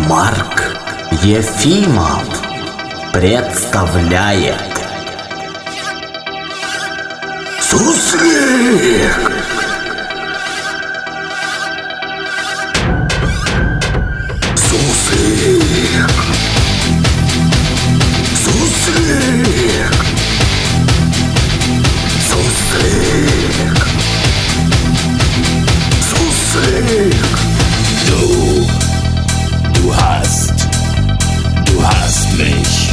Марк Ефимов представляет Суслик! Суслик! Суслик! Суслик! Susslik! Du hast mich.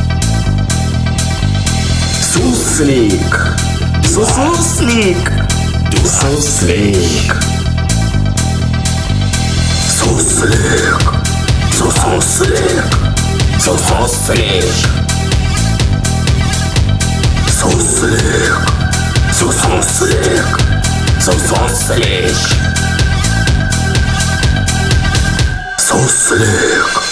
Susslik! Susslik! Susslik! Susslik! Susslik! Susslik! Susslik! Susslik! Susslik! Суслик!